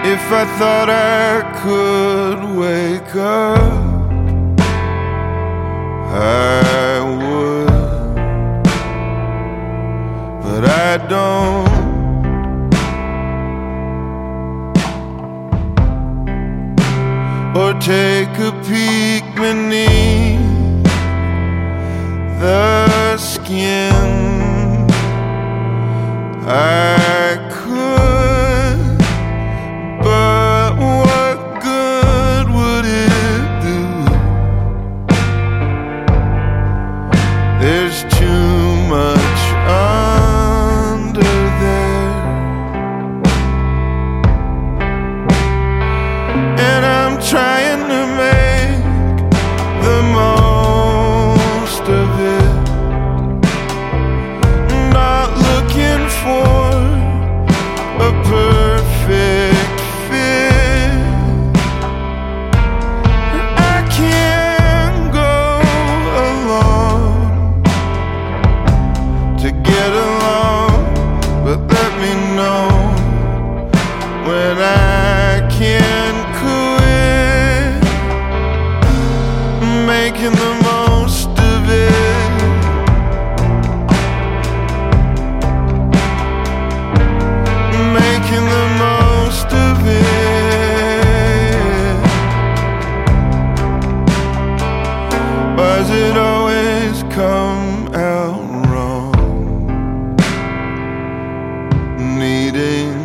If I thought I could wake up, I would, but I don't. Or take a peek beneath the skin. I could, but what good would it do? There's too much under there, and I'm trying to make the most of it, not looking for a perfect fit. I can't go along to get along, but let me know when I can quit making the most of it. Making the most of it. Why's it always come out wrong? Needing